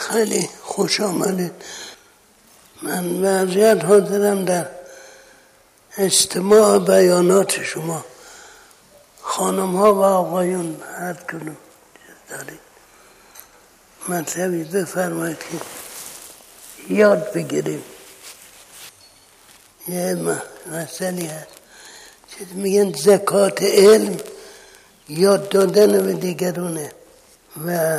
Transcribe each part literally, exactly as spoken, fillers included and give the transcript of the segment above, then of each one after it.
خیلی خوش آمدید. من وضعیت حاضرم در استماع بیانات شما، خانم ها و آقایون هر کنون دارید. مطلبی بفرمایید که یاد بگیریم. یه مسئله هست چیز میگن زکات علم، یاد دادن به دیگرونه. و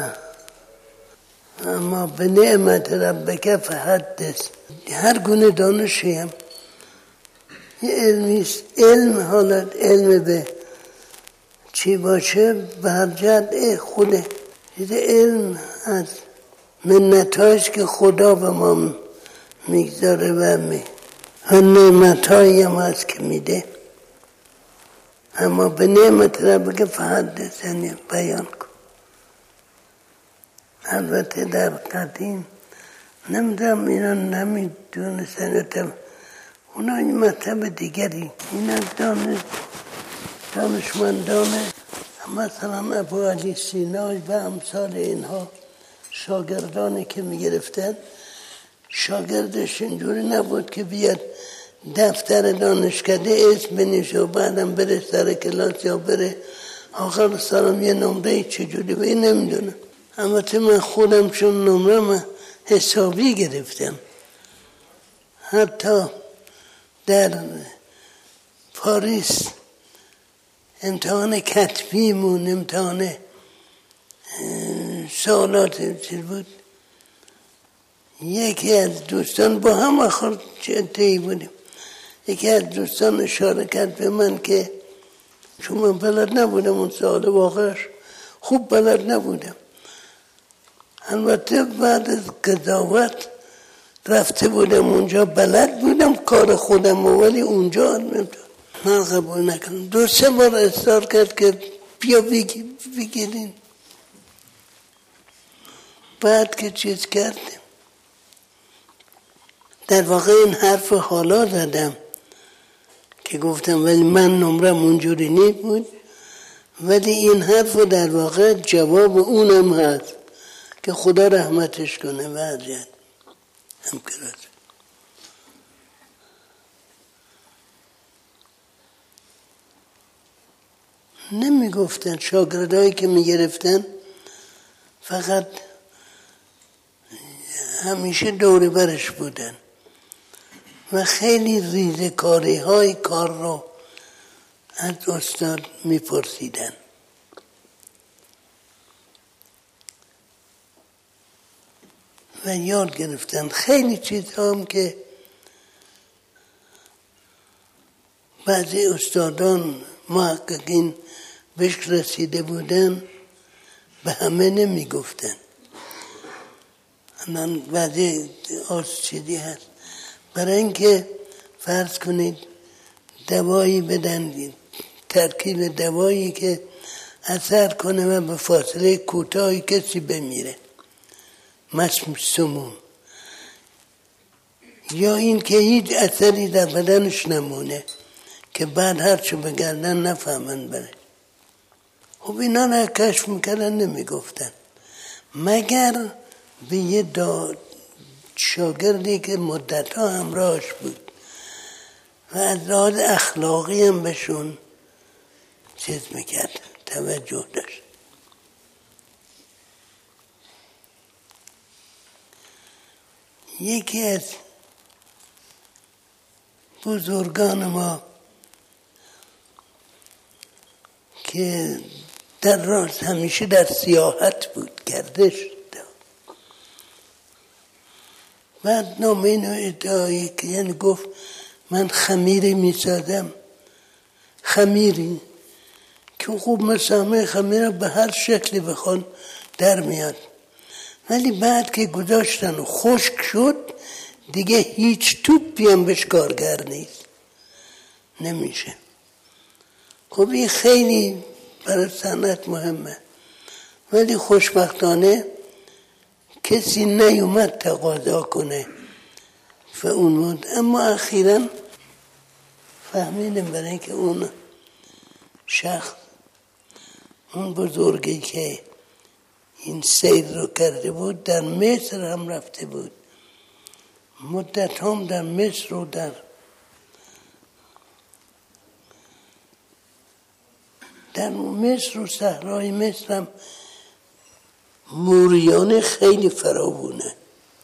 اما به نعمت ربک فحدث. هر گونه دانشی هم یه علمیست. علم حالت علم به چی باشه برجت خوده. علم از منتهاش که خدا به ما میگذاره و می نعمتهایی هم هست که میده. اما به نعمت ربک فحدث یعنی بیان کن. البته در قدیم نمیدونم اینا نمیدونستن، اونا این مطلب دیگری، اینا دانش دانشمندانه مثلا ابو علی سینای و امثال اینها شاگردانی که میگرفتن، شاگردش اینجوری نبود که بیاد دفتر دانشکده اسم بنویسه و بعدم بره سر کلاس یا بره آخر سالم یه نمره چجوری به این نمیدونم. اما من خودم چون نمره من حسابی گرفتم. حتی در پاریس امتحان کتبیمون، امتحان سوالات چیز بود، یکی از دوستان با هم آخر چه بودیم، یکی از دوستان اشاره کرد به من که چون من بلد نبودم اون سوال واقعش خوب بلد نبودم. البته بعد از قضاوت رفته بودم اونجا، بلد بودم کار خودم، ولی اونجا من قبول نکنم. دو سه بار اصرار کرد که بیا بگیرین. بعد که چیز کردم، در واقع این حرف حالا زدم که گفتم ولی من نمرم اونجوری نی بود، ولی این حرف در واقع جواب اونم هست که خدا رحمتش کنه. وضعیت هم کرد. نمی گفتن شاگردایی که می گرفتن فقط همیشه دوری برش بودن و خیلی ریزکاری های کار رو از استاد می پرسیدن. و یاد گرفتن خیلی چیزها هم که بعضی استادان محققین بهش رسیده بودن به همه نمی گفتن. من بعضی آسیدی هست برای اینکه فرض کنید دوایی بدن، ترکیب دوایی که اثر کنه و به فاصله کوتاهی کسی بمیره، مثل سموم، یا این که هیچ اثری در بدنش نمونه که بعد هرچو بگردن نفهمن بره. خب اینا را کشف میکردن نمیگفتن، مگر به یه دا شاگردی که مدتها همراهش بود و از لحاظ اخلاقی هم بهشون چیز میکرد، توجه داشت. یکی از بزرگان ما که در راست همیشه در سیاحت بود، گردش داشت، بعد نامه اینو ادعایی که یعنی گفت من خمیری میسازم، خمیری که خوب مسامه خمیر به هر شکلی بخوان در میاد، ولی بعد که گذاشتن و خشک شد دیگه هیچ توپی هم بهش کارگر نیست، نمیشه. خب این خیلی برای صنعت مهمه، ولی خوشبختانه کسی نیومد تقاضا کنه و اون مود. اما اخیراً فهمیدم برای اینکه اون شخص اون بزرگی که این سیر رو کرده بود در مصر هم رفته بود، مدت هم در مصر و در در مصر و صحرای مصر هم موریان خیلی فراوونه.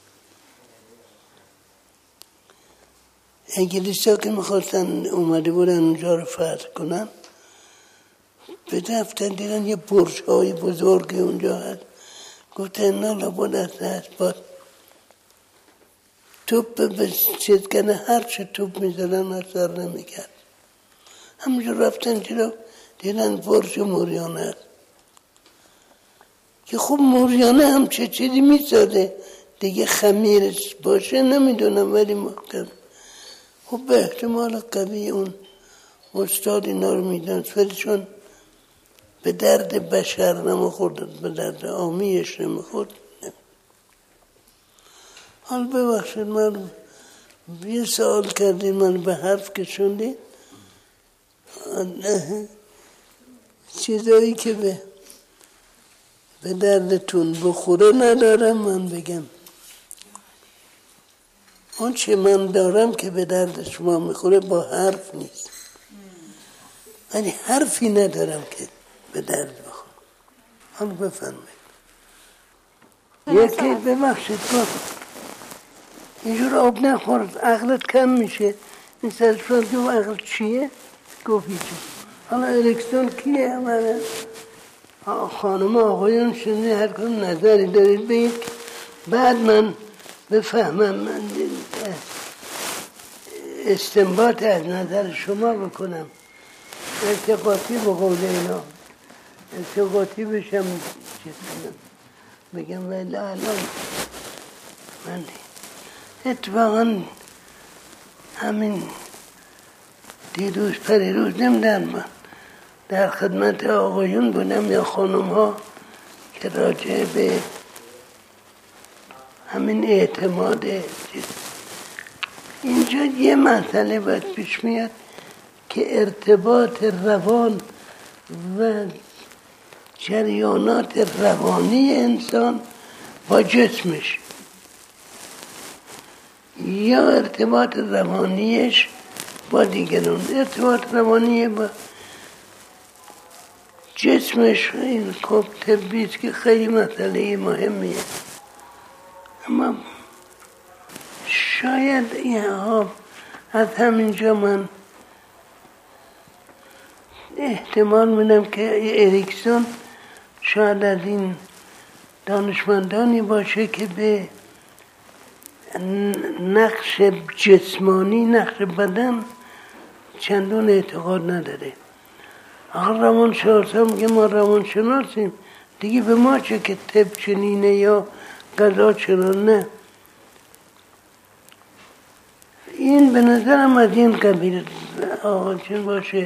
انگلیسی ها که میخواستن اومده بودن اونجا رو فتح کنن، به رفتن دیدن یه برج های بزرگی اونجا هست، گفتن اینا لابد از اسباب توپ به چیز کنه، هر چه توپ میزدن اثر نمیکرد. همونجا رفتن جلو دیدن برج موریانه هست که خب موریانه هم چه چیزی میساده دیگه، خمیرش باشه نمیدونم، ولی محکم. خب به احتمال قوی اون استاد اینا رو میدونست، ولی چون به درد بشر نمیخورد، به درد عامیش نمیخورد. حال ببخشید من یه سوال کردیم، من به حرف کشوندیم. چیزایی که به به دردتون بخوره ندارم من بگم. اون چه من دارم که به درد شما میخوره با حرف نیست، ولی حرفی ندارم که به درد بخوره. حالا بفرمایید. یکی ببخشید گفت اینجور آب نخورد عقلت کم میشه. این سرشوال که عقل چیه؟ گفت هیچه. حالا اریکسون کیه؟ همه خانم آقایون شنید هر کنم نظری دارید بگید، بعد من بفهمم، من استنباط از نظر شما بکنم، ارتقاطی به قول اینا ارتقاطی بشم چیز کنم بگم. ولی الان من اتفاقا همین دیروز پریروز نمیدن من در خدمت آقایون بودم یا خانم ها که راجع به همین اعتماد چیز. اینجا یه مسئله باید پیش میاد که ارتباط روان و جریانات روانی انسان با جسمش یا ارتباط روانیش با دیگران، ارتباط روانی با جسمش. این خب طبیست که خیلی مسئله مهمیه، اما شاید این ها از همینجا من احتمال میدم که اریکسون شاید از این دانشمندانی باشه که به نقش جسمانی، نقش بدن چندان اعتقاد نداره. آخر روانشناس هم که ما روانشناسیم دیگه، به ما چه که طب چنینه یا قضا چنان، نه. این به نظرم از این قبیل آقا چون باشه.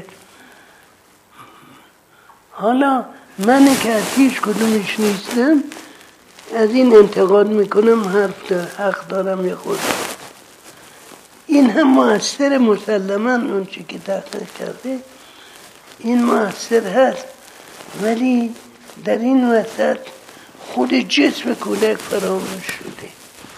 حالا من که از هیچ کدومش نیستم از این انتقاد میکنم، حرف دار حق دارم یا خود. این هم مؤثر مسلما اون چی که تحقیق کرده این مؤثر هست، ولی در این وسط خود جسم کودک فراموش شده.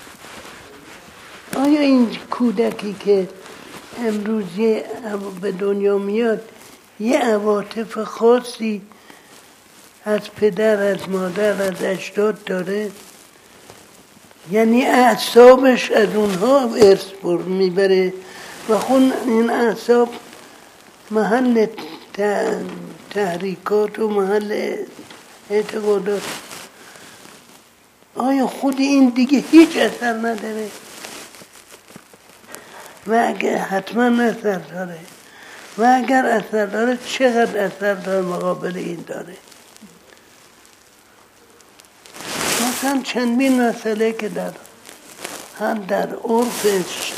آیا این کودکی که امروزی به دنیا میاد یه عواطف خاصی از پدر، از مادر، از اجداد داره؟ یعنی اعصابش از اونها ارث بر میبره و خون این اعصاب محل تحریکات و محل اعتقادات. آیا خود این دیگه هیچ اثر نداره؟ و اگر حتما اثر داره، و اگر اثر داره چقدر اثر داره مقابل این داره؟ مثلا چندین مسئله که در هم در عرف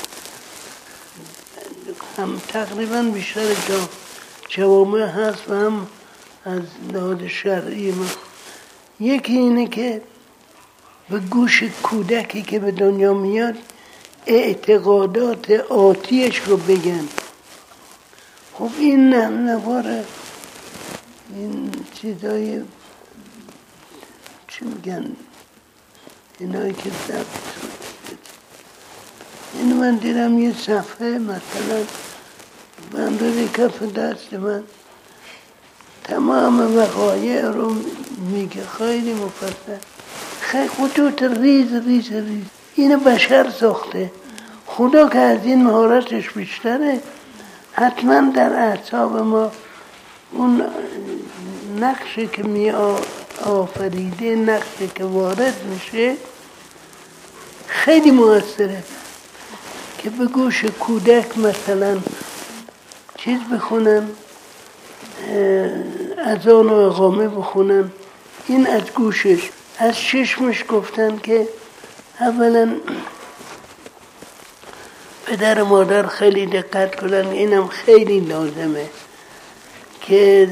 هم تقریبا بیشتر جا جوامع هست و هم از لحاظ شرعی ما. یکی اینه که به گوش کودکی که به دنیا میاد اعتقادات آتیش رو بگن. خب این نواره این چیزای چی میگن اینایی که ضبط شد. این من دیدم یه صفحه مثلا بندازی کف دست من تمام وقایع رو میگه، خیلی مفصل، خیلی خطوط ریز ریز ریز. اینو بشر ساخته. خدا که از این مهارتش بیشتره، حتما در اعصاب ما اون نقشی که می آفریده، نقشی که وارد میشه خیلی موثره. که به گوش کودک مثلا چیز بخونن، اذان و اقامه بخونن، این از گوشش. از چشمش گفتن که اولا پدر و مادر خیلی دقت کنن، اینم خیلی لازمه که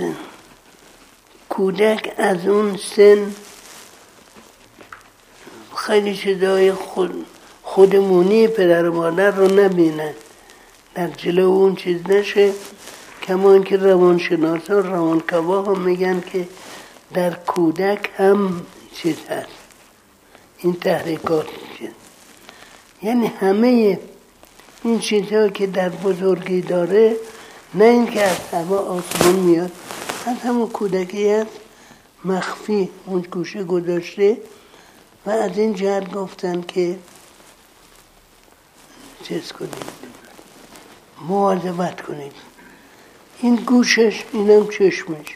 کودک از اون سن خیلی چیزای خود خودمونی پدر و مادر رو نبینن، در جلو اون چیز نشه. کما اینکه روانشناسان روانکاوا هم میگن که در کودک هم چیز هست، این تحریکات میشه. یعنی همه این چیزها که در بزرگی داره، نه این که از هوا آسمان میاد، از همون کودکی هست، مخفی اون گوشه گذاشته. و از این جهت گفتن که چیز کنید، مواظبت کنید. این گوشش، اینم چشمش.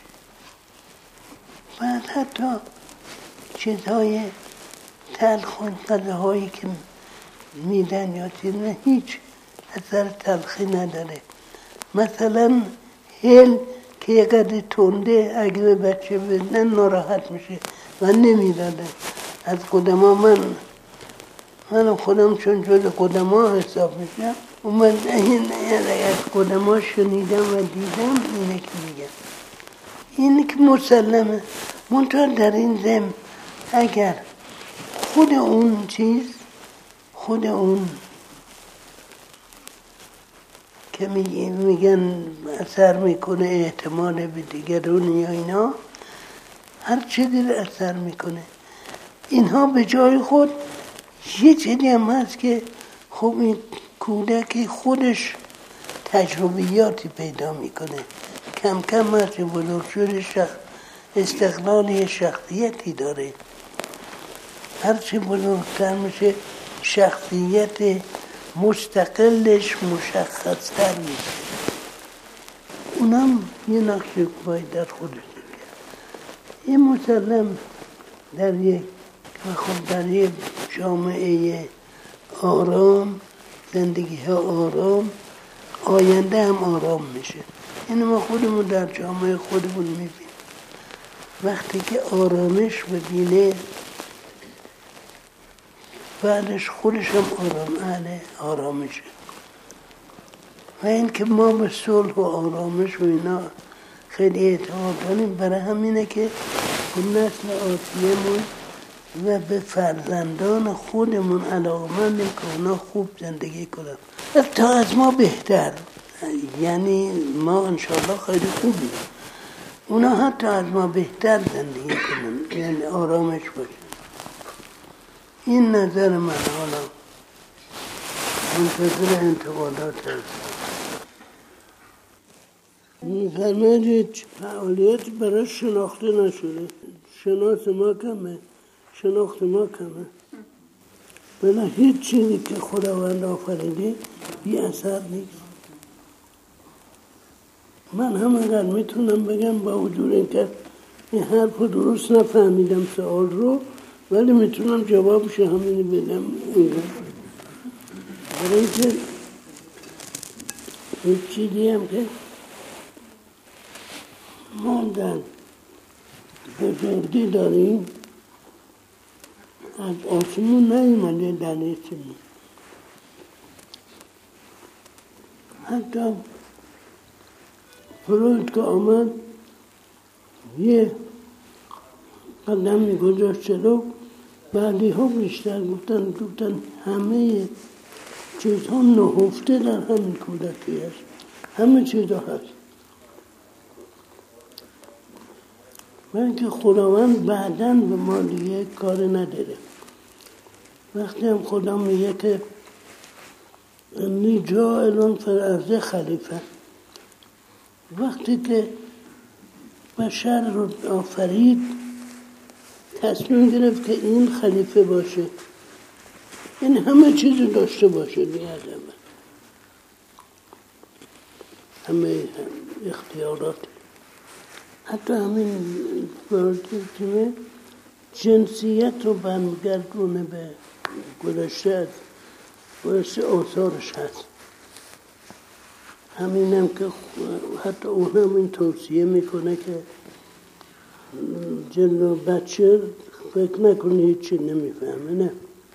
بعد حتی چیزهای تلخ و غذاهایی که میدن یا چیز، نه هیچ اثر تلخی نداره. مثلا هل که یه قدر تنده اگه به بچه بدن ناراحت میشه و نمیدادن. از قدما من من خودم چون جز قدما حساب میشم، اومد این از قدما شنیدم و دیدم، اینه که میگم. اینه که مسلمه. منطقه در این زم اگر خود اون چیز، خود اون که میگن اثر میکنه احتمال به دیگرون یا اینا، هر چی دیر اثر میکنه. اینها به جای خود یه چیزی هم هست که خب این کودکی خودش تجربیاتی پیدا میکنه، کم کم هست که بزرگ شده شخص استقلالی شخصیتی داره. هرچی بزرگتر میشه شخصیت مستقلش مشخصتر میشه. اونم یه نقش باید در خودش کرد. این مسلم در یک خب در یک جامعه آرام، زندگی ها آرام، آینده هم آرام میشه. اینو ما خودمون در جامعه خودمون میبینیم. وقتی که آرامش ببینه، بعدش خودش هم آرام اهل آرامشه. و این که ما به صلح و آرامش و اینا خیلی اعتماد کنیم، برای همینه که به نسل آتیه‌مون و به فرزندان خودمون علاقمند که اونا خوب زندگی کنن، تا از ما بهتر. یعنی ما انشاءالله خیلی خوبیم، اونا حتی از ما بهتر زندگی کنن، یعنی آرامش باشه. این نظر من. حالا منتظر انتقادات هست. میفرمایید فعالیت برای شناخته نشده. شناخت ما کمه، شناخت ما کمه. بلا هیچ چیزی که خداوند آفریده بی اثر نیست. من هم اگر میتونم بگم با وجود اینکه این حرف رو درست نفهمیدم سوال رو، ولی میتونم جوابش همینی بدم. برای اینکه هیچ چیزی هم که ما در بزرگی داریم از آسمون نیومده در نیستیم. حتی فروید که آمد یه قدمی گذاشت جلو، بعدی ها بیشتر گفتن گفتن همه چیزها نهفته در همین کودکی هست، همه چیزها هست. من که خداوند بعداً به ما دیگه کار نداره. وقتی هم خدا میگه که انی جاعل فی الارض خلیفه، وقتی که بشر رو آفرید تصمیم گرفت که این خلیفه باشه، این همه چیز داشته باشه دیگه، همه اختیارات، حتی همین فراتیمه جنسیت رو برمیگردونه به گذشته، گذشته آثارش هست. همینم که حتی اون هم این توصیه میکنه که جلو بچه فکر نکنه هیچی نمیفهمه. نه،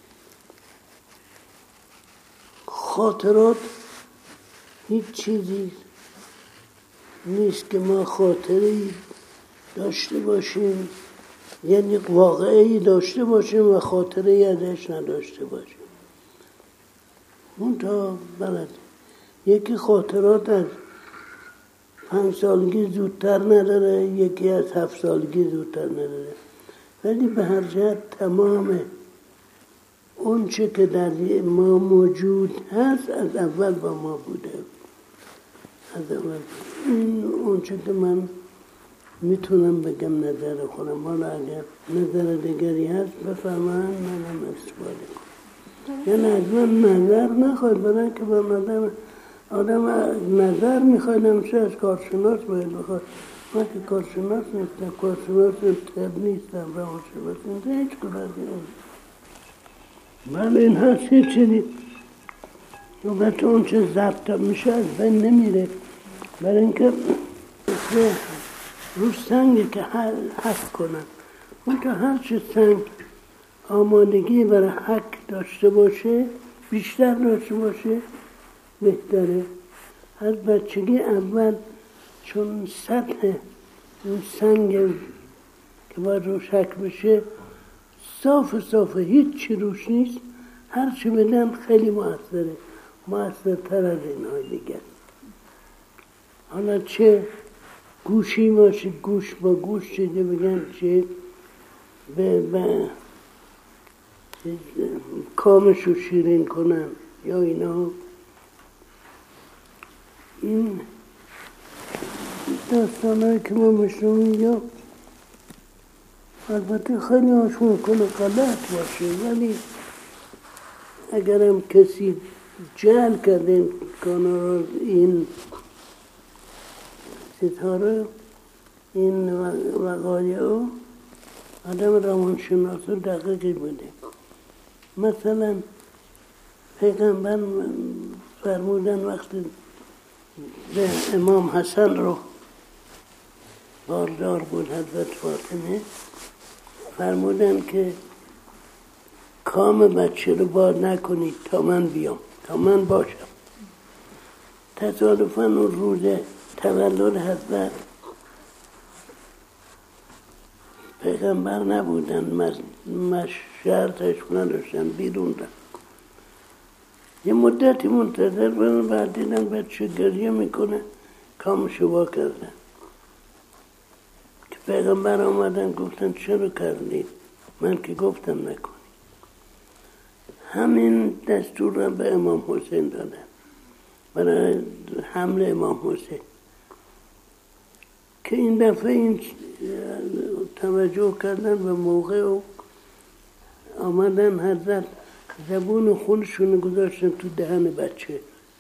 خاطرات هیچ چیزی نیست که ما خاطری داشته باشیم، یعنی واقعی داشته باشیم و خاطری ازش نداشته باشیم. اون تا بلد یکی خاطرات از پنج سالگی زودتر نداره، یکی از هفت سالگی زودتر نداره، ولی به هر جهت تمام اون چه که در ما موجود هست از اول با ما بوده. از اول این اون چه که من میتونم بگم نظر خودم. حالا اگر نظر دیگری هست بفرمایید، منم استفاده کنم. یعنی از من نظر نخواهید، برای که به مدام آدم نظر میخواید همیشه از کارشناس باید بخواد. من که کارشناس نیستم، کارشناس طب نیستم، روانشناس نیستم، هیچ کدوم نیستم. بله این هست هیچ چیزی البته اون چه ضبط میشه از بین نمیره، برای اینکه رو سنگی که حک کنن. اون که هر چه سنگ آمادگی برای حک داشته باشه، بیشتر داشته باشه بهتره. از بچگی اول چون سطح اون سنگ که باید روش حک بشه صاف صافه، هیچ چی روش نیست، هر چی بدن خیلی مؤثره، مؤثرتر از اینهای دیگر. حالا چه گوشی باشه، گوش با گوش چیزی بگن، چه به, به کامشو شیرین کنن یا اینا. این داستانهایی که ما مشنویم یا البته خیلی هاش ممکنه غلط باشه، ولی اگرم کسی جعل کرده این کانال، این ستاره، این وقایع، آدم روانشناس دقیقی بوده. مثلا پیغمبر فرمودن وقتی به امام حسن رو باردار بود حضرت فاطمه، فرمودن که کام بچه رو باز نکنید تا من بیام، تا من باشم. تصادفاً اون روز تولد حضرت پیغمبر نبودن، شهر تشریف نداشتن، بیرون رفت. یه مدتی منتظر بودن، بعد دیدن بچه گریه میکنه، کامشو وا کردن. که پیغمبر آمدن گفتن چرا کردید؟ من که گفتم نکنید. همین دستور را به امام حسین دادن برای حمل امام حسین، که این دفعه این توجه کردن به موقع و آمدن حضرت زبون خونشون گذاشتن تو دهن بچه.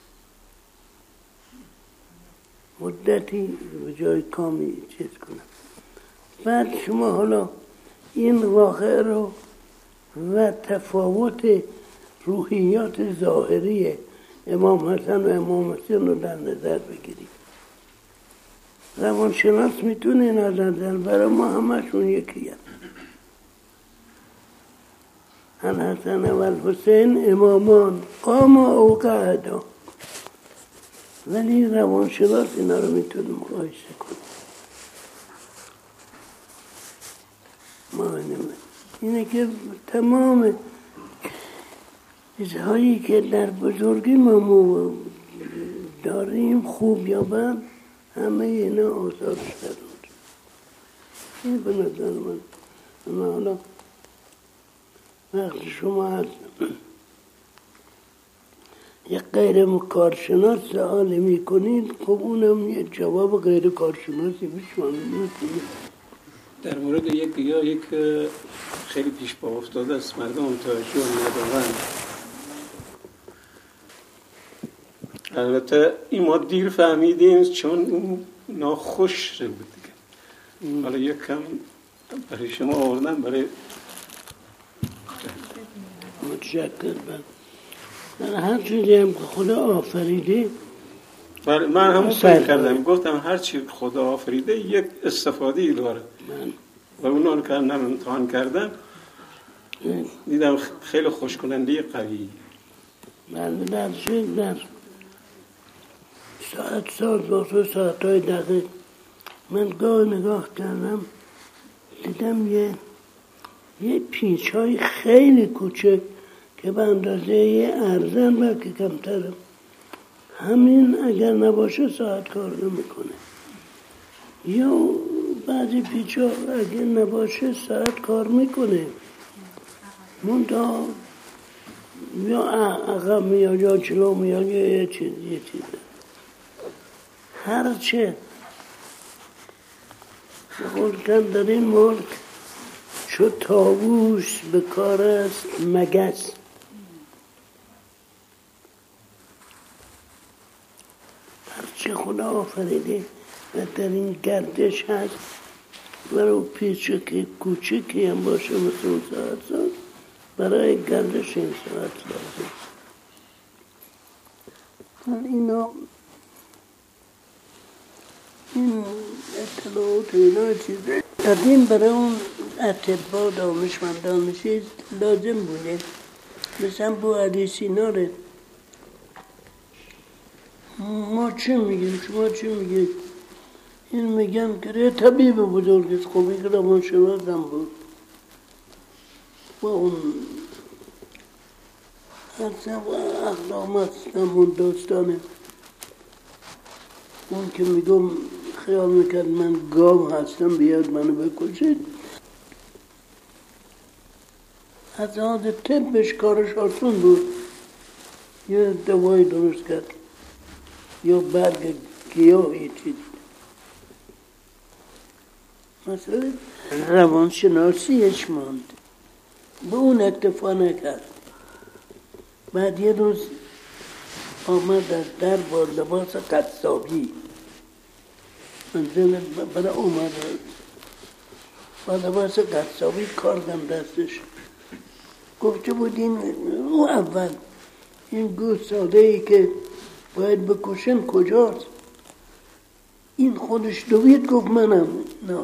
مدتی به جای کامی چیز کنن. بعد شما حالا این واقع رو و تفاوت روحیات ظاهری امام حسن و امام حسین رو در نظر بگیرید. روانشناس میتونه این از نظر، برای ما همشون یکی هست. الحسن و الحسین امامان قام او قعدا، ولی روانشناس اینا رو میتونه مقایسه کنه. ما اینه که تمام چیزهایی که در بزرگی ما داریم، خوب یا بد، همه اینا آثارش در اونجا. این به نظر من. اما حالا وقتی شما از یک غیر کارشناس سوال میکنید، خب اونم یه جواب غیر کارشناسی بشمانید. در مورد یک یا یک خیلی پیش پا افتاده است، مردم توجه ندارن. البته این ما دیر فهمیدیم چون اون ناخوش بود دیگه. حالا یک کم برای شما آوردن برای متشکر. من هر چیزی هم که خدا آفریده، بله من همون فکر کردم، گفتم هر چی خدا آفریده یک استفاده داره. من و اونان که من امتحان کردم دیدم خیلی خوشکننده قوی. من در چیز در ساعت ساعت با ساعت های دقیق من گاه نگاه کردم، دیدم یه یه پیچ های خیلی کوچک که به اندازه یه ارزن بلکه کمترم، همین اگر نباشه ساعت کار نمیکنه. یا بعضی پیچ ها اگر نباشه ساعت کار میکنه، منتها یا عقب میاد یا جلو میاد یا یه چیز یه چیز هرچه خودکن در این ملک چو طاووس به کار است مگس. هرچه خدا آفریده و در این گردش هست، برای پیچک کوچکی هم باشه مثل اون ساعت ساز، برای گردش این ساعت لازم. اینا این اطلاعات اینا چیزه قدیم برای اون اطباء دانشمندان چیز لازم بوده. مثلا بو علی سینا رو ما چه میگیم، شما چه میگید؟ این میگن که طبیب بزرگ است، خب این که روانشناس هم بود و اون حتی اقدامات همون داستانه. اون که میگم خیال میکرد من گاو هستم بیاد منو بکشید، از آن طبش کارش آسون بود، یه دوایی درست کرد یا برگ گیاه یه چیز. مثلا روانشناسیش ماند، به اون اکتفا نکرد. بعد یه روز آمد از در با لباس قصابی، منزل برای اومد با لباس قصابی کاردم دستش. گفته بود این او اول این گوست ساده ای که باید بکشن کجاست؟ این خودش دوید گفت منم. نه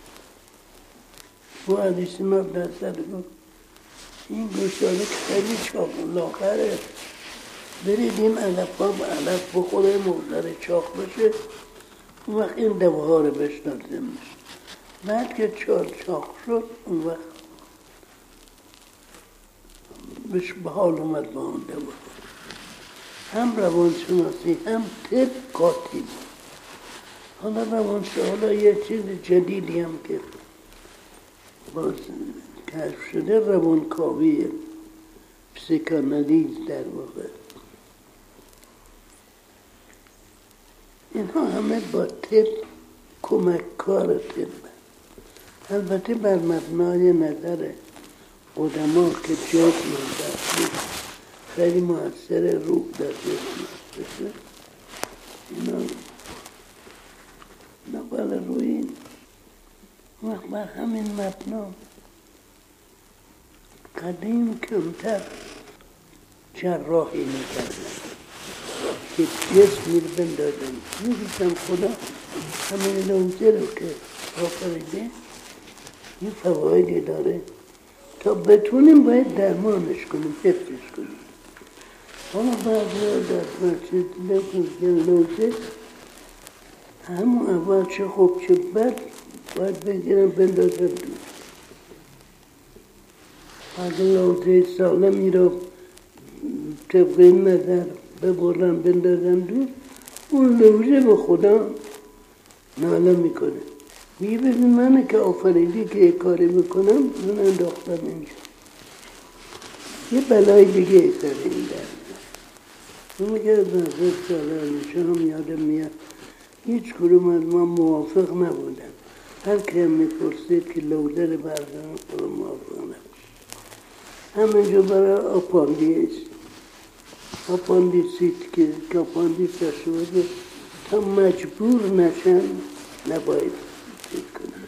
با علی سینا دست داد گفت این گوست ساده که خیلی چاق لاغره، برید این علف ها به علف بخوره مقدر چاق بشه، اون وقت این دوه ها رو بهش لازم میشه. بعد که چار چاق شد اون وقت بهش به حال اومد با اون دوه. هم روانشناسی هم طب قاطی. حالا روانشناسی حالا یه چیز جدیدی هم که باز کشف شده روانکاویه، پسیکانالیز در واقع. اینها همه با طب کمککار طب، البته بر مبنای نظر قدما که جسم در خیلی مؤثر روح در جسم بشه. اینا نقل روی این وقت بر همین مبنا قدیم کمتر جراحی میکردن که جسم می بندازن. میگفتم خدا همین لوزه رو که آفریده یه فوایدی داره، تا بتونیم باید درمانش کنیم، حفظش کنیم. حالا بعضی ها در مسجد بگوید لوزه همون اول چه خوب چه بد باید بگیرم بندازم دور. اگه لوزه سالمی رو طبق این نظر ببرم بندازم دور، اون لوزه به خدا ناله میکنه. میگه ببین من که آفریدی که یک کاری میکنم من انداختم اینجا یه بلای دیگه سر این درد اون میگه از نظر ساله همیشه هم یادم میاد هیچ کدوم از ما موافق نبودن هر که هم میپرسید که لودر بردارم خودم موافق نبود همینجا برای آپاندیس آپاندیسیت که آپاندیس داشته باشه تا مجبور نشن نباید چیز کنن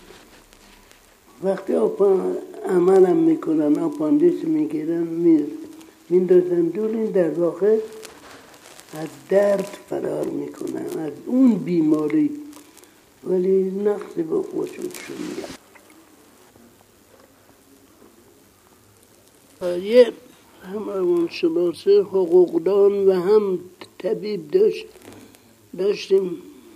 وقتی آپان عملم میکنن آپاندیس میگیرن میندازن دور این در واقع از درد فرار میکنن از اون بیماری ولی نقصی به وجودشون میاد یه هم روانشناس حقوقدان و هم طبیب داشت داشتیم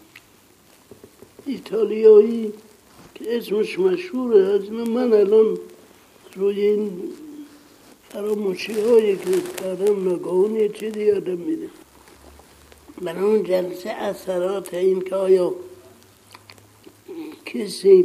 ایتالیایی که اسمش مشهوره از من الان روی این فراموشی هایی که کردم نگاهون یه چیزی یادم میده برای اون جلسه اثرات این که آیا کسی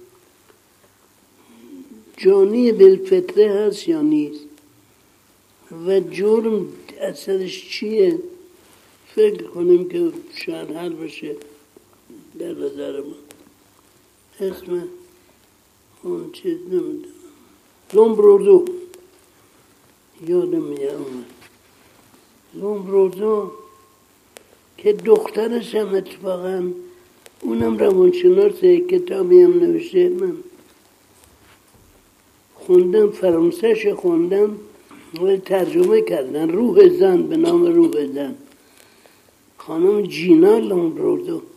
جانی بالفطره هست یا نیست و جرم اثرش چیه فکر کنیم که شاید حل بشه در نظر من اسم اون چیز نمیدونم لومبروزو یادم میاد لومبروزو که دخترش هم اتفاقا اونم روانشناسه کتابی هم نوشته من خوندم فرانسهش خوندم و ترجمه کردن روح زن به نام روح زن خانم جینا لومبروزو